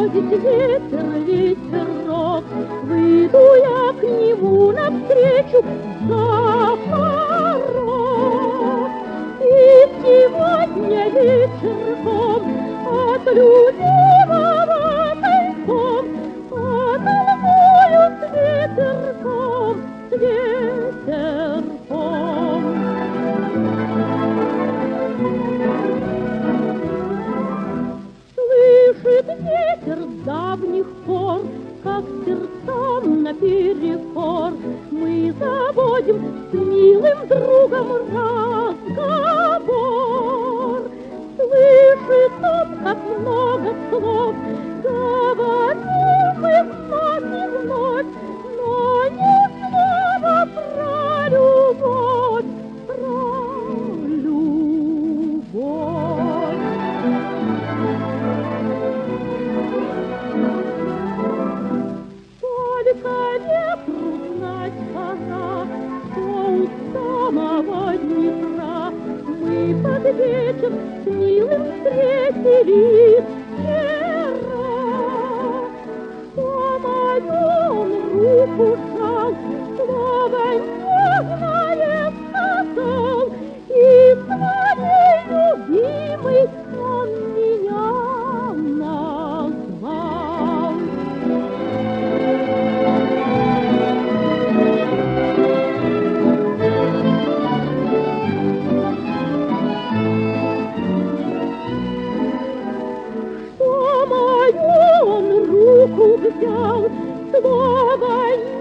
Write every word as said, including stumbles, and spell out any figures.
будет ветер, ветерок, выйду я к нему навстречу за порог. И сегодня вечерком от любимого тайком потолкую с ветерком, с ветерком. Слышит ветер давних пор, как сердцам наперекор мы заводим с милым другом разговор. Слышит он, как много слов говорим мы вновь и вновь, но ни слова про любовь, про любовь. Только ветру знать пора, что у самого Днепра мы под вечер с милым встретились вчера. Что мою он руку жал, слово нежное сказал, и своей любимой он меня назвал. Что мою он руку взял, слово